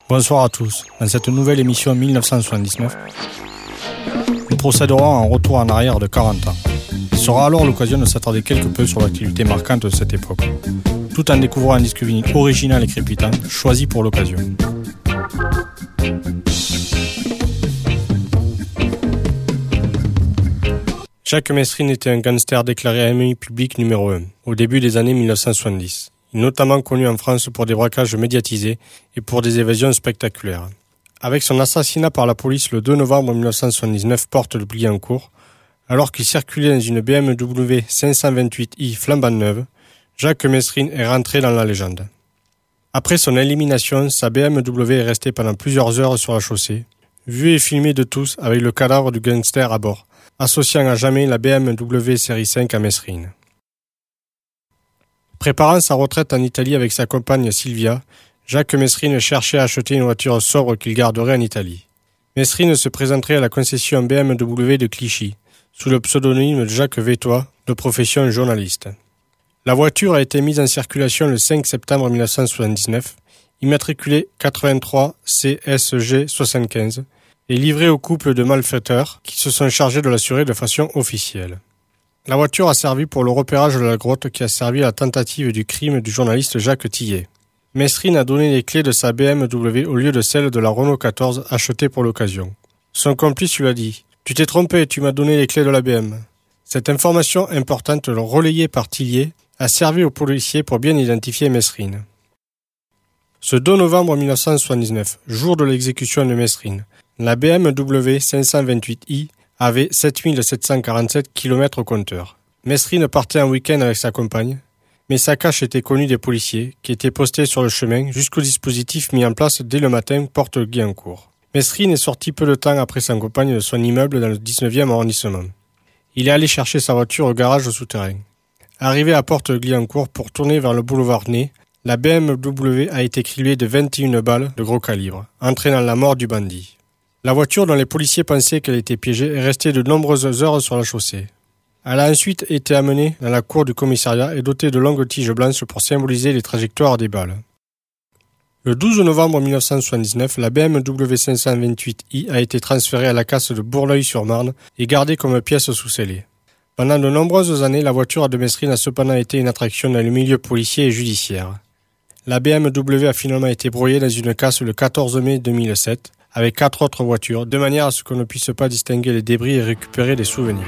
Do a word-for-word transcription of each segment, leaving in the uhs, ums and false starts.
Bonsoir à tous. Dans cette nouvelle émission mille neuf cent soixante-dix-neuf, nous procéderons à un retour en arrière de quarante ans. Il sera alors l'occasion de s'attarder quelque peu sur l'activité marquante de cette époque, tout en découvrant un disque vinyle original et crépitant, choisi pour l'occasion. Jacques Messrine était un gangster déclaré ennemi public numéro un, au début des années mille neuf cent soixante-dix. Il est notamment connu en France pour des braquages médiatisés et pour des évasions spectaculaires. Avec son assassinat par la police le deux novembre mille neuf cent soixante-dix-neuf porte de Billancourt, alors qu'il circulait dans une B M W cinq cent vingt-huit i flambant neuve, Jacques Messrine est rentré dans la légende. Après son élimination, sa B M W est restée pendant plusieurs heures sur la chaussée, vue et filmée de tous avec le cadavre du gangster à bord, associant à jamais la B M W série cinq à Messrine. Préparant sa retraite en Italie avec sa compagne Silvia, Jacques Messrine cherchait à acheter une voiture sobre qu'il garderait en Italie. Messrine se présenterait à la concession B M W de Clichy, sous le pseudonyme de Jacques Vétois, de profession journaliste. La voiture a été mise en circulation le cinq septembre mille neuf cent soixante-dix-neuf, immatriculée quatre-vingt-trois C S G soixante-quinze, et livrée au couple de malfaiteurs qui se sont chargés de l'assurer de façon officielle. La voiture a servi pour le repérage de la grotte qui a servi à la tentative du crime du journaliste Jacques Tillet. Messrine a donné les clés de sa B M W au lieu de celles de la Renault quatorze achetée pour l'occasion. Son complice lui a dit « Tu t'es trompé, tu m'as donné les clés de la B M ». Cette information importante relayée par Tillet a servi aux policiers pour bien identifier Messrine. Ce deux novembre mille neuf cent soixante-dix-neuf, jour de l'exécution de Messrine, la B M W cinq cent vingt-huit i avait sept mille sept cent quarante-sept kilomètres au compteur. Messrine partait en week-end avec sa compagne, mais sa cache était connue des policiers, qui étaient postés sur le chemin jusqu'au dispositif mis en place dès le matin porte Guyancourt. Messrine est sorti peu de temps après sa compagne de son immeuble dans le dix-neuvième arrondissement. Il est allé chercher sa voiture au garage souterrain. Arrivé à porte Guyancourt pour tourner vers le boulevard Ney, la B M W a été criblée de vingt et une balles de gros calibre, entraînant la mort du bandit. La voiture dont les policiers pensaient qu'elle était piégée est restée de nombreuses heures sur la chaussée. Elle a ensuite été amenée dans la cour du commissariat et dotée de longues tiges blanches pour symboliser les trajectoires des balles. Le douze novembre mille neuf cent soixante-dix-neuf, la B M W cinq cent vingt-huit i a été transférée à la casse de Bourleuil-sur-Marne et gardée comme pièce sous scellé. Pendant de nombreuses années, la voiture de Messrine a cependant été une attraction dans le milieu policier et judiciaire. La B M W a finalement été brouillée dans une casse le quatorze mai deux mille sept, avec quatre autres voitures, de manière à ce qu'on ne puisse pas distinguer les débris et récupérer des souvenirs.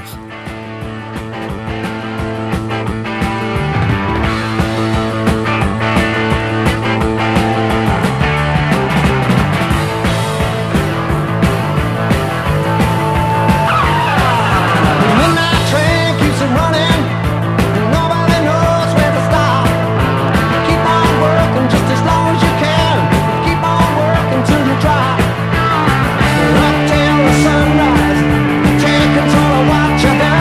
Sunrise, take control of what you're doing.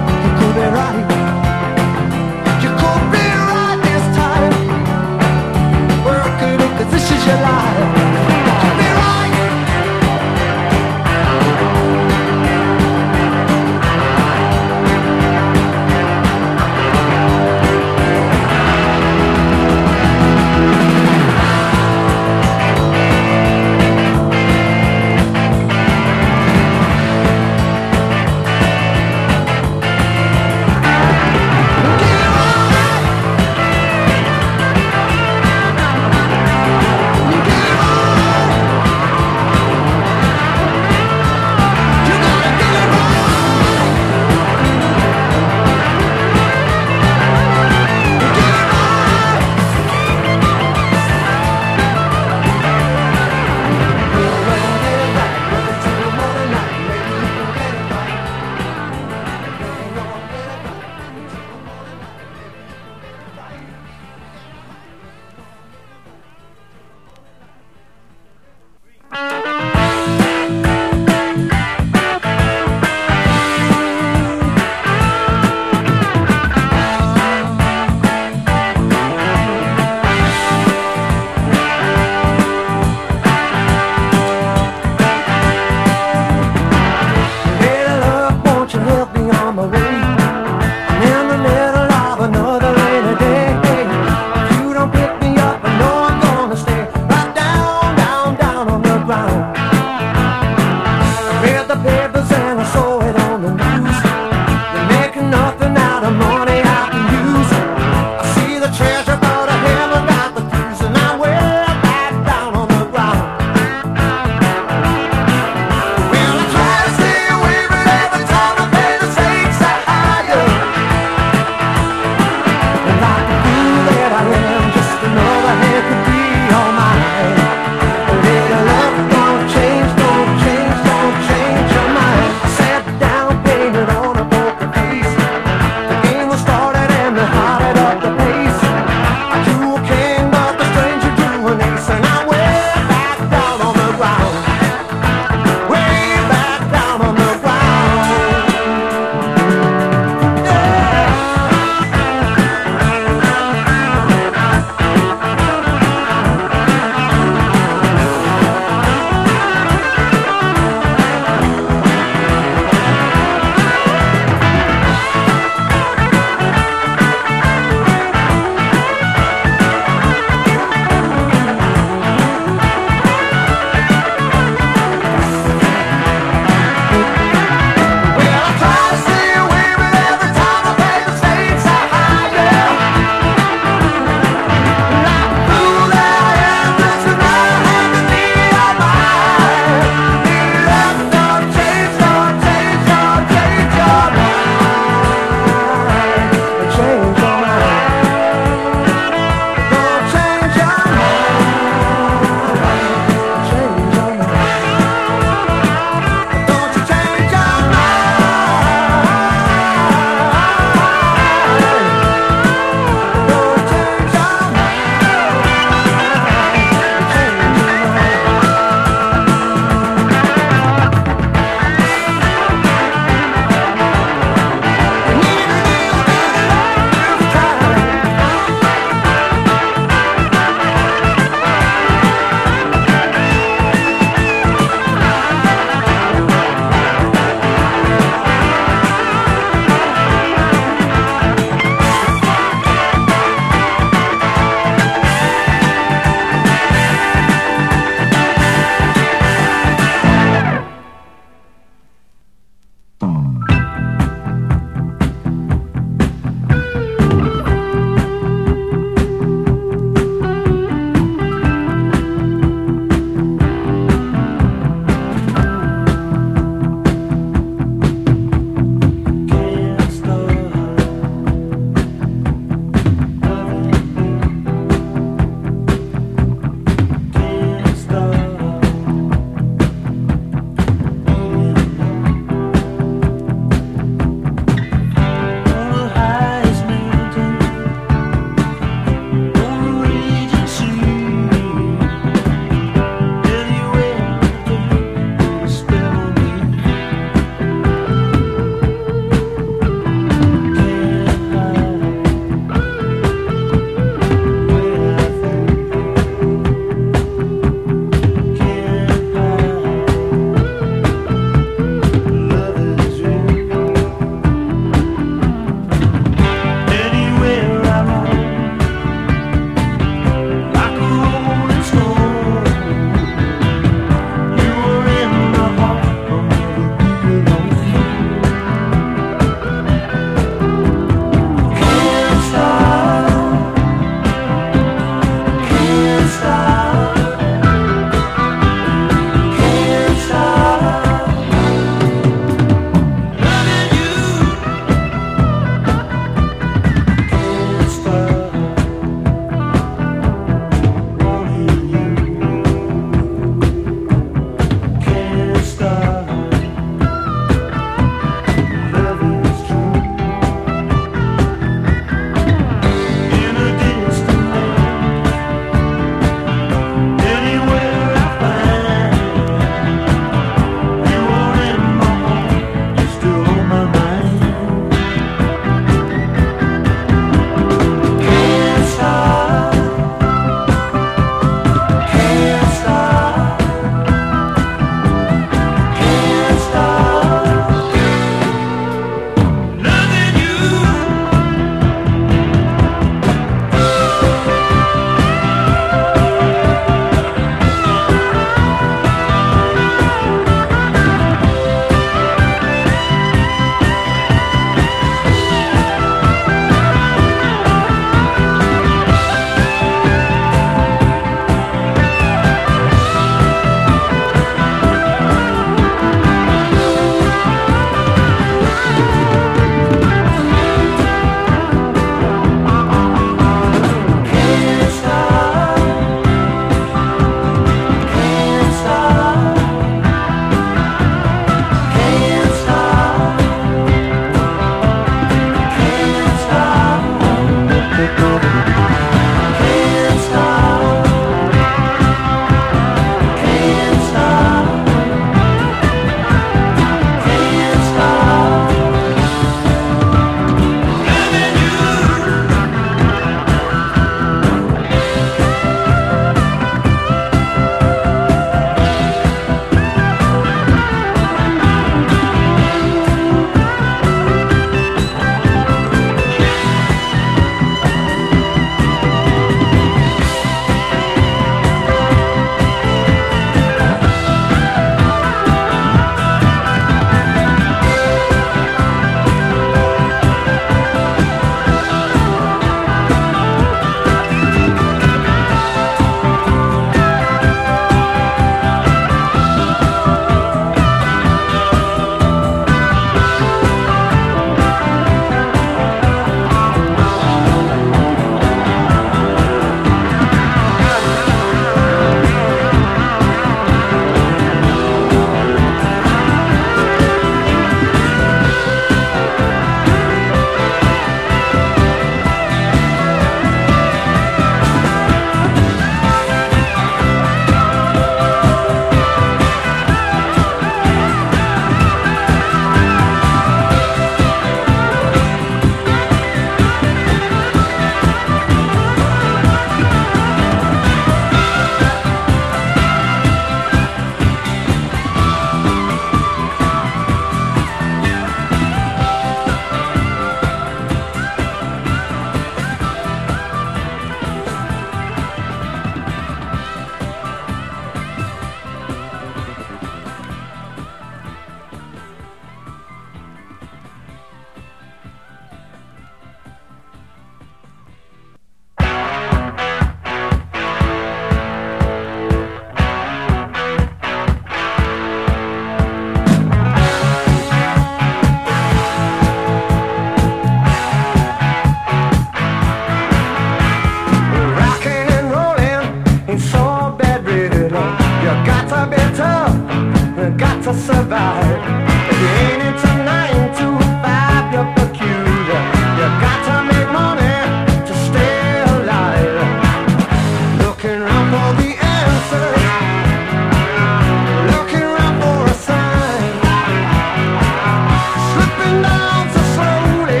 survive. If you ain't into nine to five, you're peculiar. You got to make money to stay alive. Looking around for the answers, looking around for a sign. Slipping down so slowly,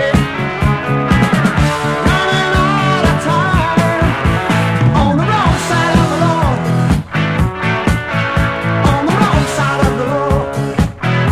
running out of time. On the wrong side of the law, on the wrong side of the law.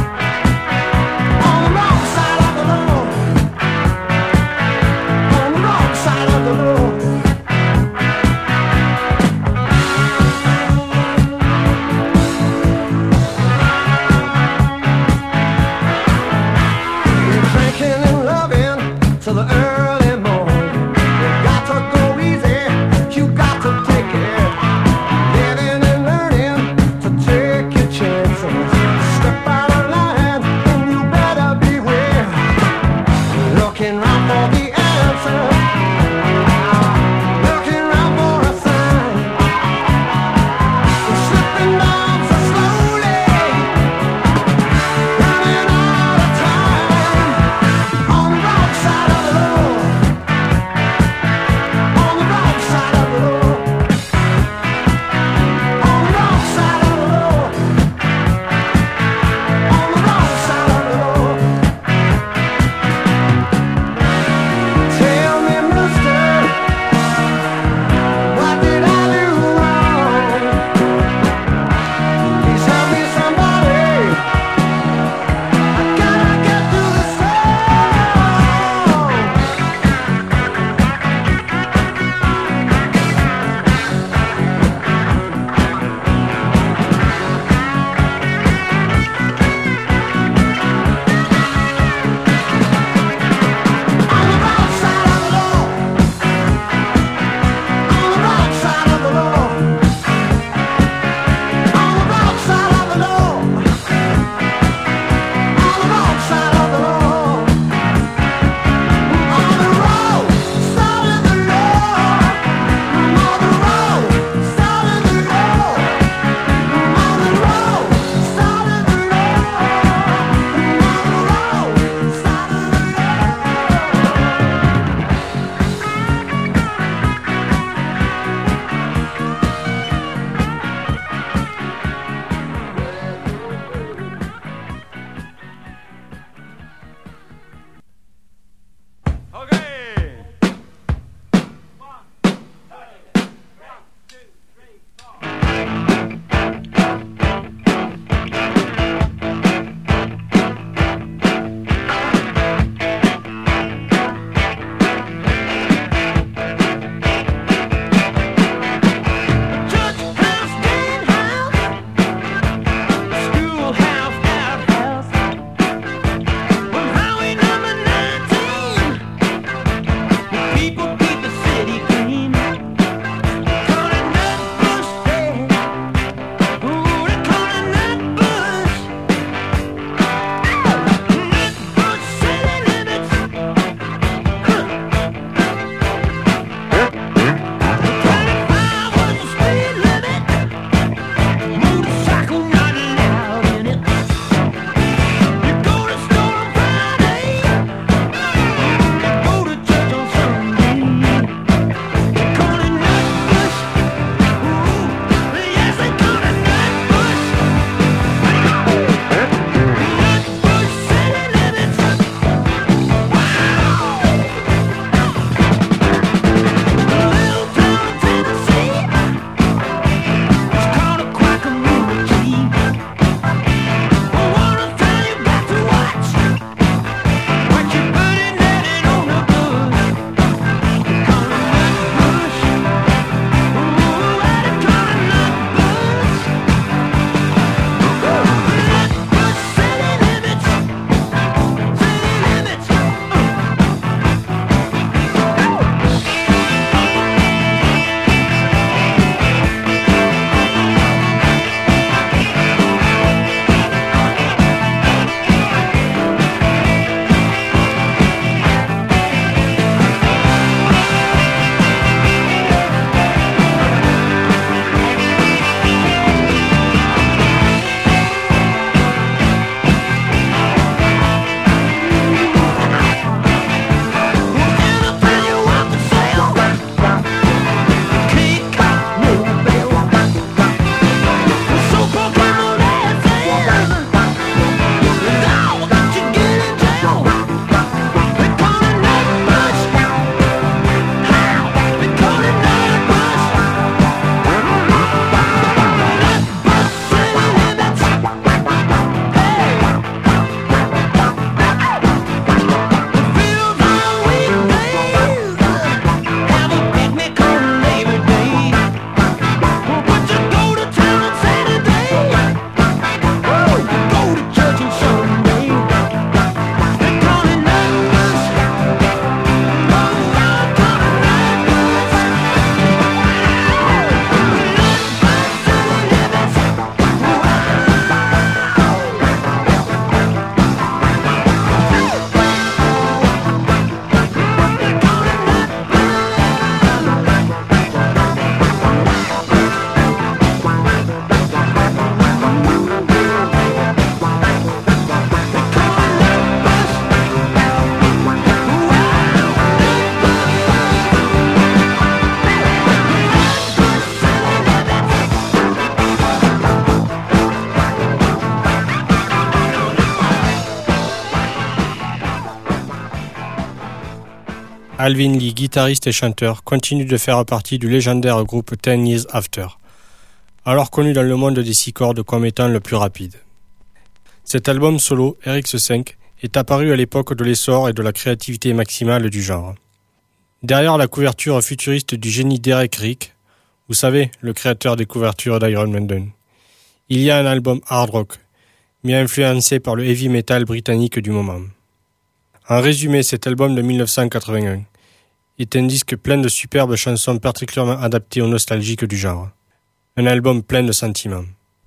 Alvin Lee, guitariste et chanteur, continue de faire partie du légendaire groupe Ten Years After, alors connu dans le monde des six cordes comme étant le plus rapide. Cet album solo, R X cinq, est apparu à l'époque de l'essor et de la créativité maximale du genre. Derrière la couverture futuriste du génie Derek Rick, vous savez, le créateur des couvertures d'Iron Maiden, il y a un album hard rock, mais influencé par le heavy metal britannique du moment. En résumé, cet album de dix-neuf cent quatre-vingt-un est un disque plein de superbes chansons particulièrement adaptées aux nostalgiques du genre. Un album plein de sentiments.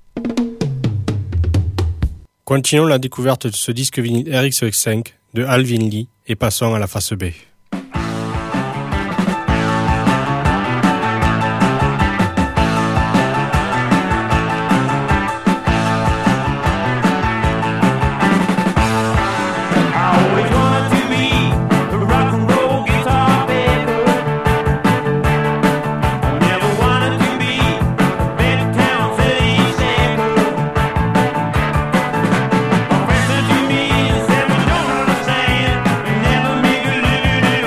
Continuons la découverte de ce disque vinyle R X cinq de Alvin Lee et passons à la face B. Never make a living.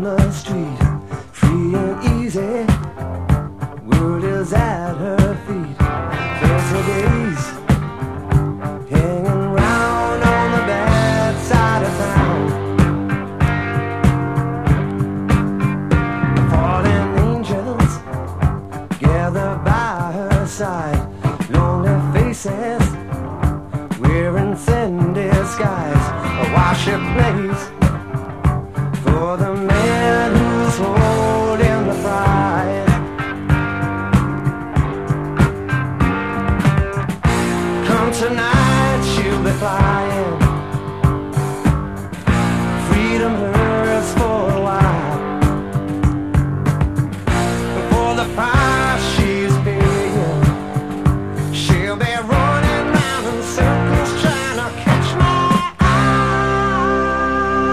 on the street, free and easy. World is at her feet. There's a days hanging round on the bad side of town. Fallen angels gather by her side. Lonely faces wearing thin disguise. While she plays for the man who's holding the prize. Come tonight, she'll be flying. Freedom hers for a while. For the price she's paying, she'll be running round in circles trying to catch my eye.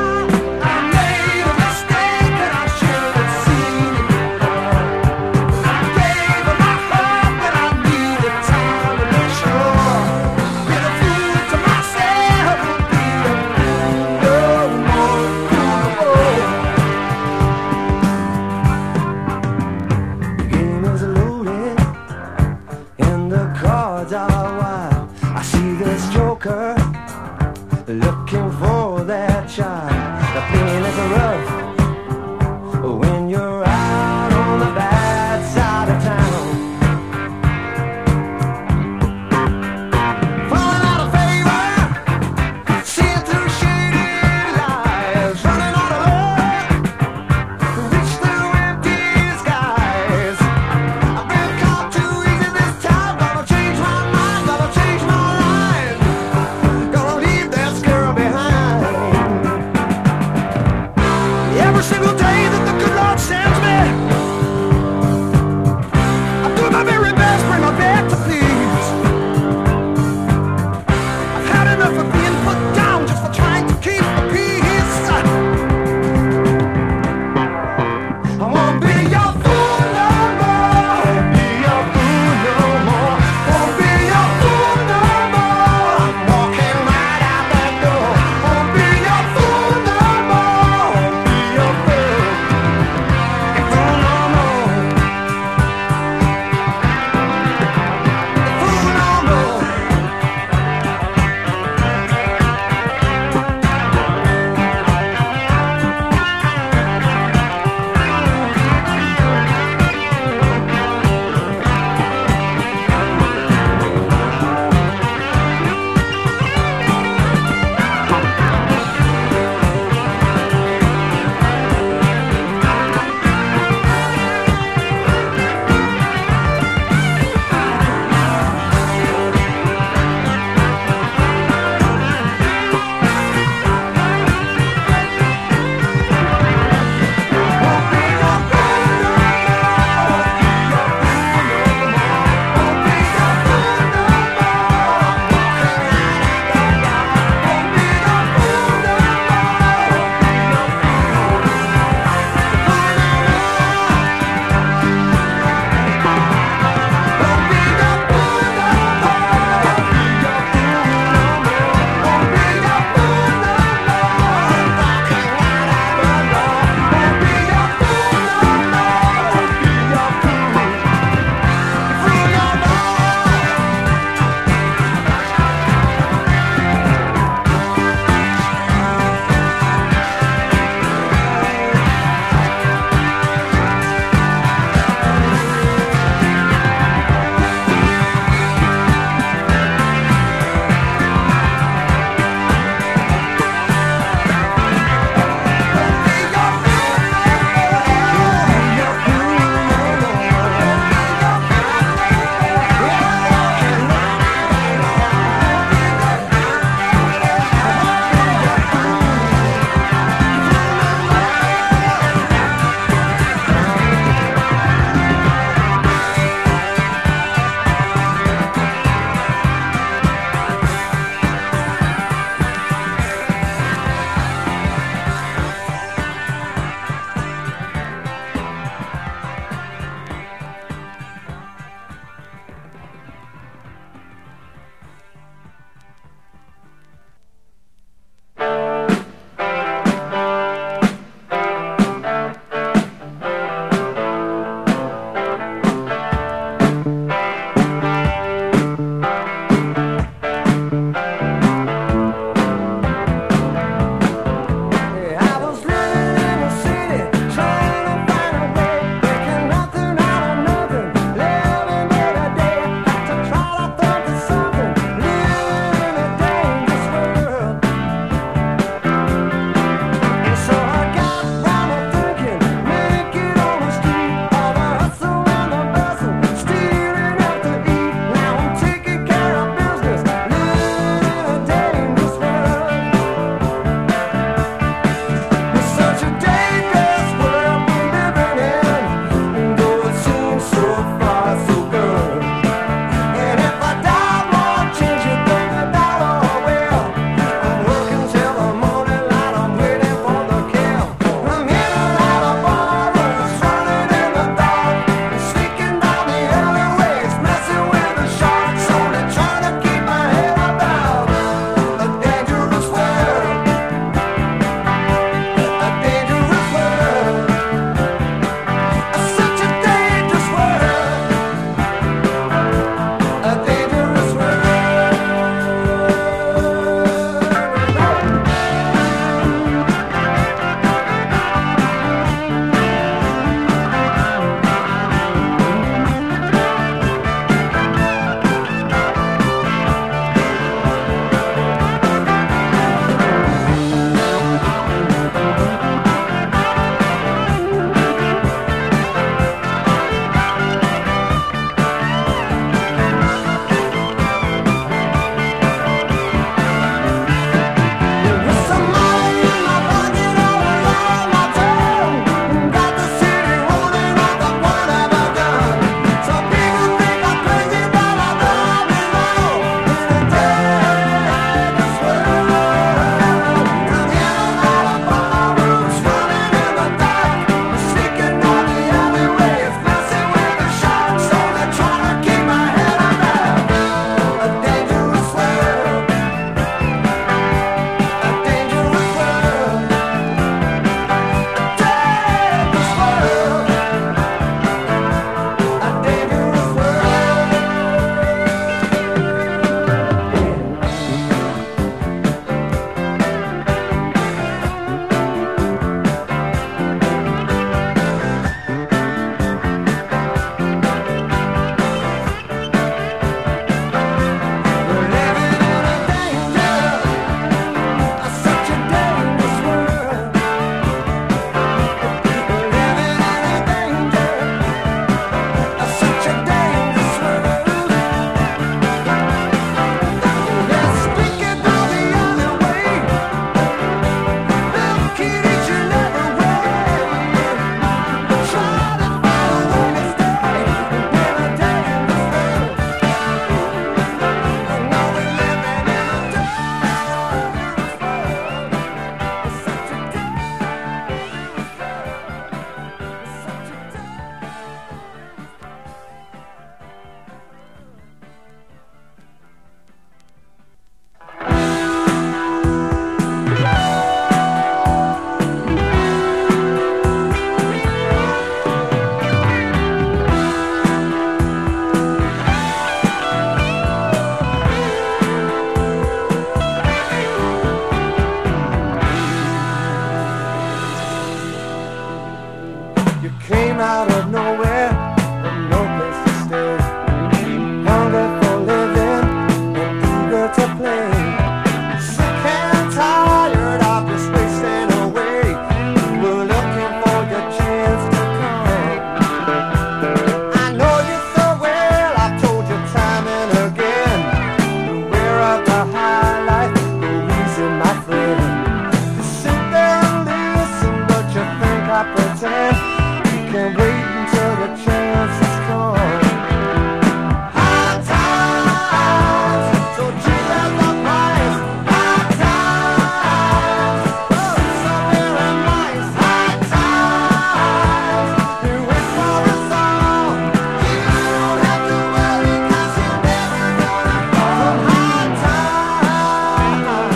You came out of nowhere, with no place to stay. Hungry for living and eager to play. Sick and tired of just wasting away. You were looking for your chance to come. I know you so well, I've told you time and again. Beware of the high life, go easy, my friend. You sit there and listen, but you think I pretend. You can wait until the chance has come. High times, so cheap as the price. High times, oh, so very nice. High times, you wait for a song. You don't have to worry, 'cause you're never gonna fall. High times.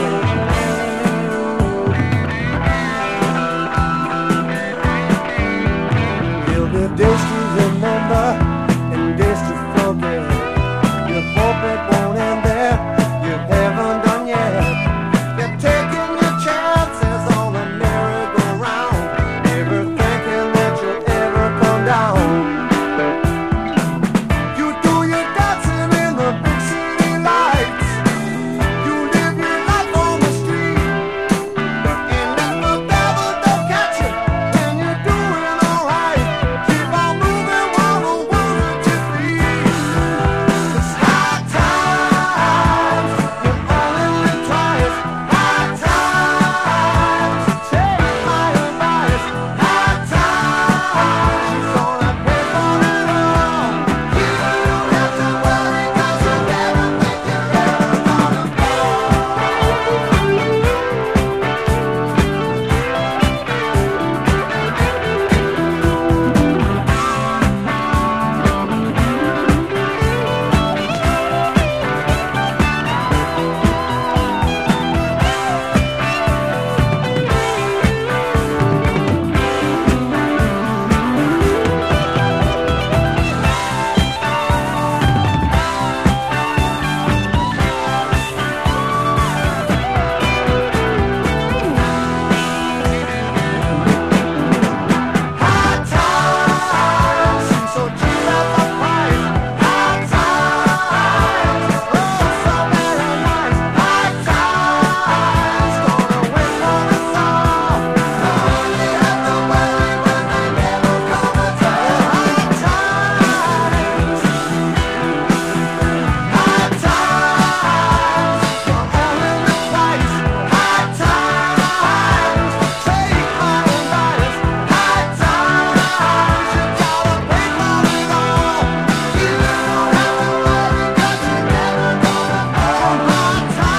There'll be days to remember and days to forget. You hope it won't end there, you haven't done yet. You're taking your chances on a merry-go-round, never thinking that you'll ever come down. You do your dancing in the big city lights. You live your life on the street. And if the devil don't catch you, then you're doing alright. Keep on moving while the world at your feet. It's high times, you only live twice. High times, take my advice. High times, she's gonna pay for it all. You don't have to worry, 'cause you never think you're ever gonna fall. High times, so cheap as the price. High times, oh, so very nice. High times, gonna wait for the song. Only have to worry when they never come at all. High times, high times, you only live twice. High times, take my advice. High times, you gotta pay for it all. You don't have to worry, 'cause you're never gonna fall. High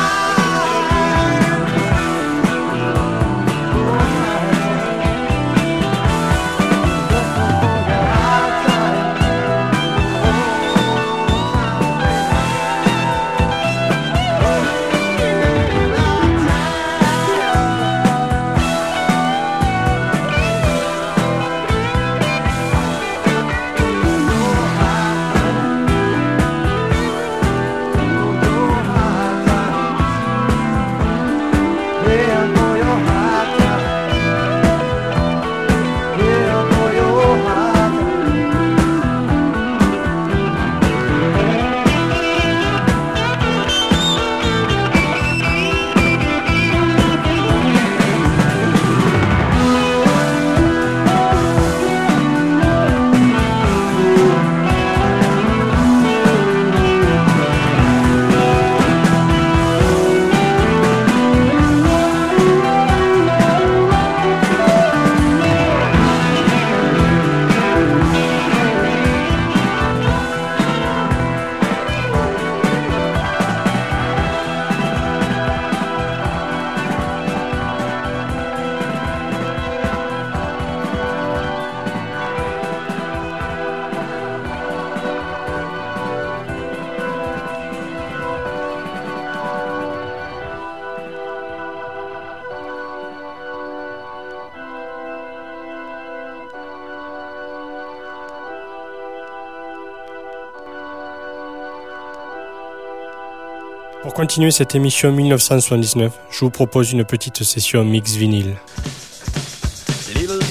Pour continuer cette émission mille neuf cent soixante-dix-neuf, je vous propose une petite session mix vinyle. Little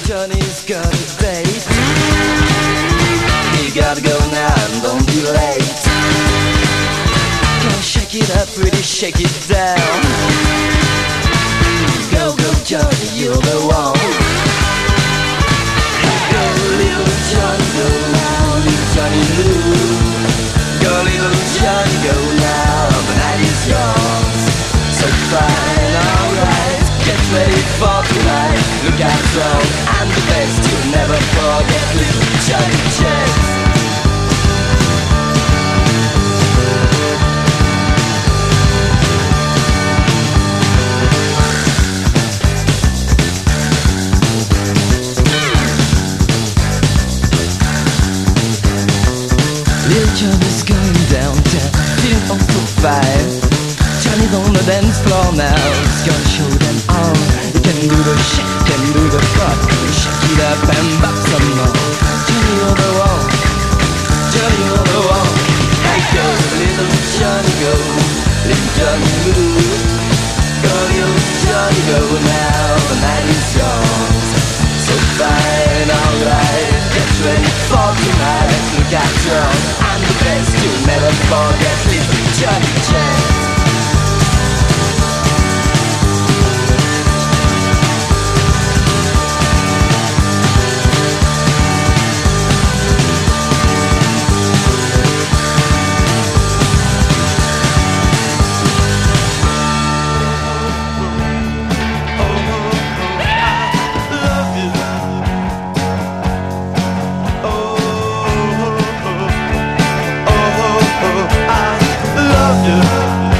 Johnny's got a date. You gotta go now and don't be late. Now shake it up, pretty shake it down. Go, go, Johnny, you're the one. Go, little Johnny, go now, little Johnny move. Go, little Johnny, go now, the night is yours. So fine, alright, get ready for tonight. Look out strong and the best, you'll never forget little Johnny Jets. Little Johnny's going downtown, feeling up for five. Johnny's on the dance floor now, he's gonna show them all. He can do the shake, can do the pop, shake it up and bop some more. Johnny on the wall, Johnny on the wall. Hey go, little Johnny go, little Johnny move. Go little Johnny go now, the night is yours. So fine, alright, get ready for tonight. Look out strong and the best, you'll never forget little Johnny Jets. Love you.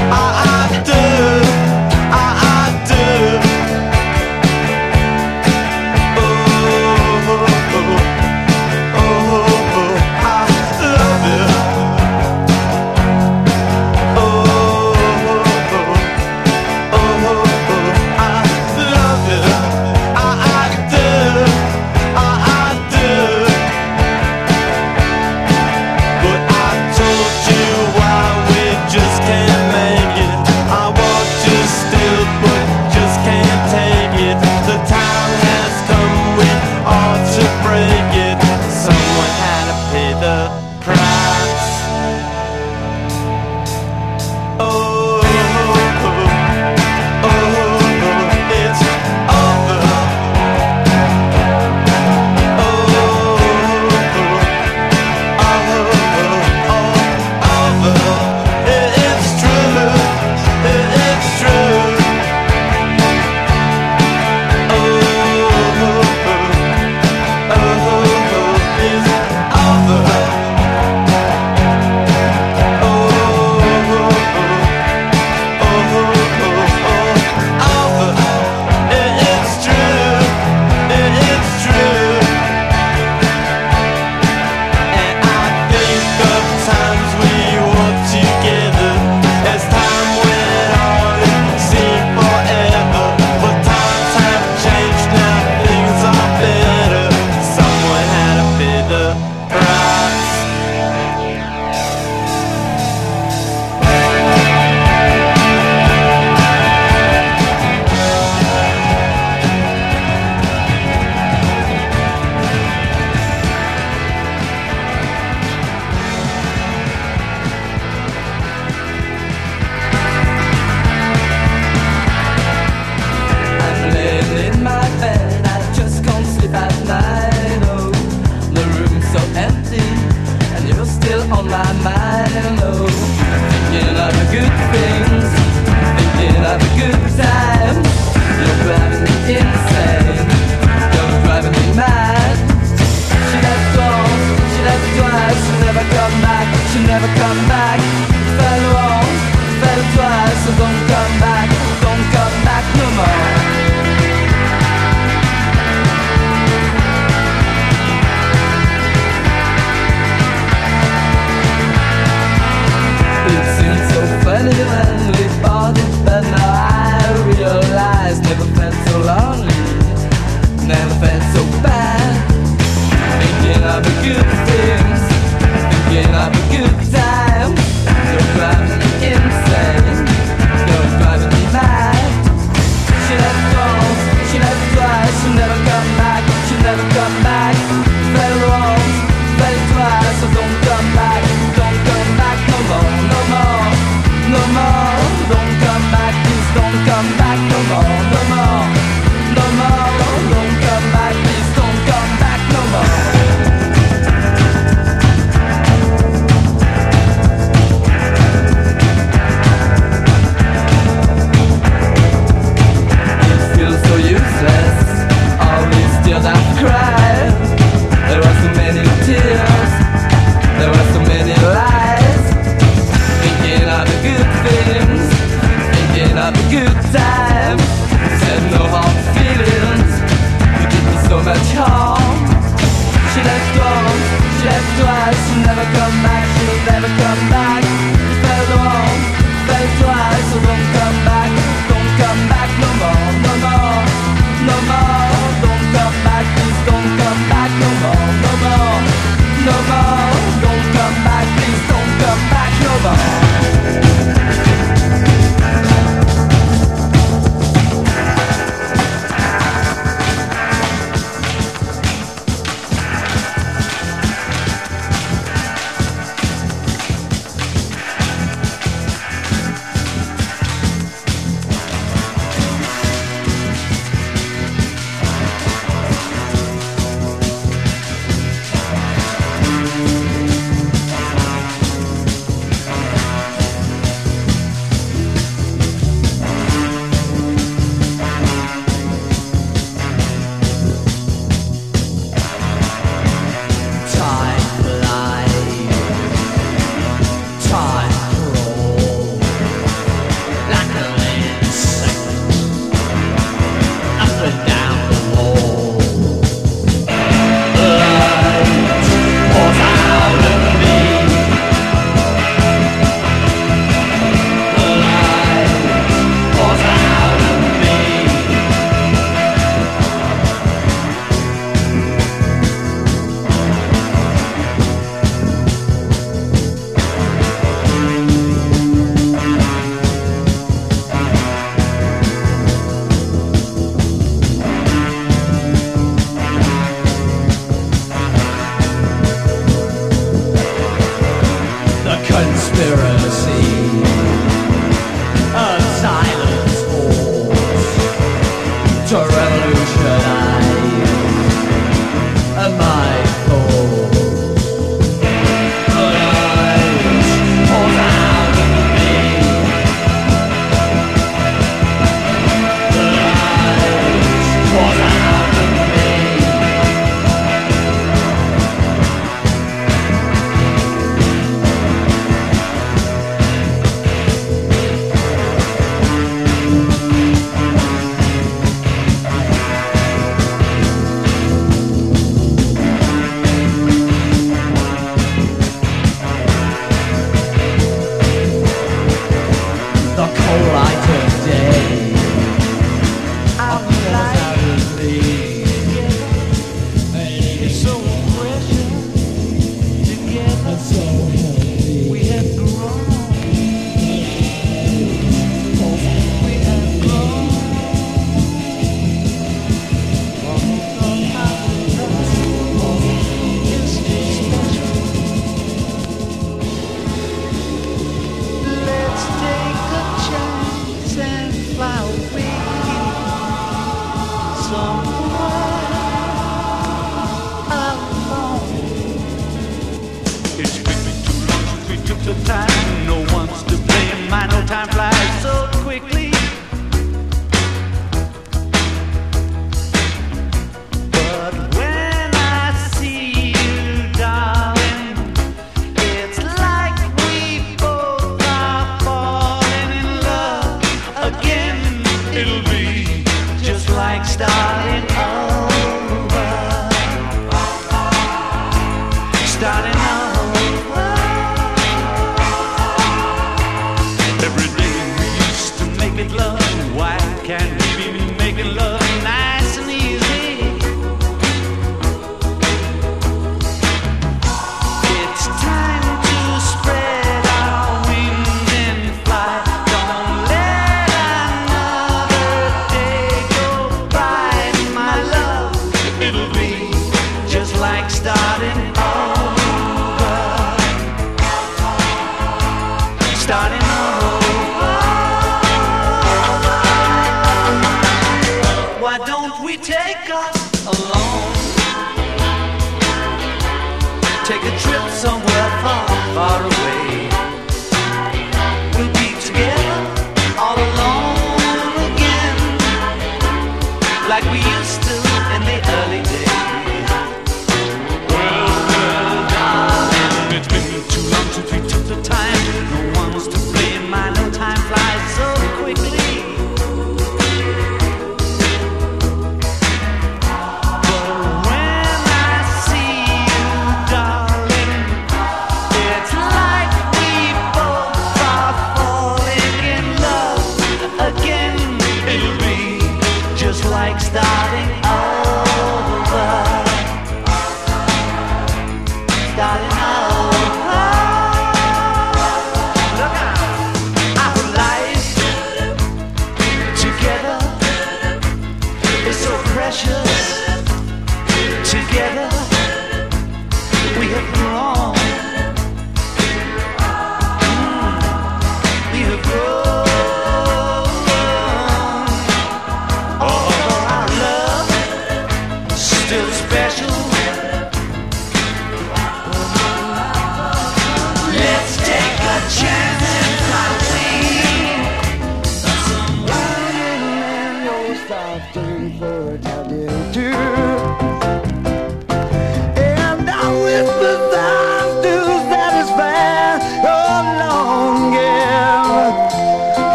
never come back, she'll never come back. You fell wrong, fell twice, so don't come back, don't come back no more, no more, no more. Don't come back, please don't come back no more, no more, no more. Don't come back, please don't come back no more.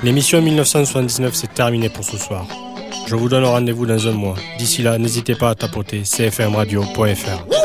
L'émission mille neuf cent soixante-dix-neuf c'est terminé pour ce soir. Je vous donne rendez-vous dans un mois. D'ici là, n'hésitez pas à tapoter c f m radio point f r.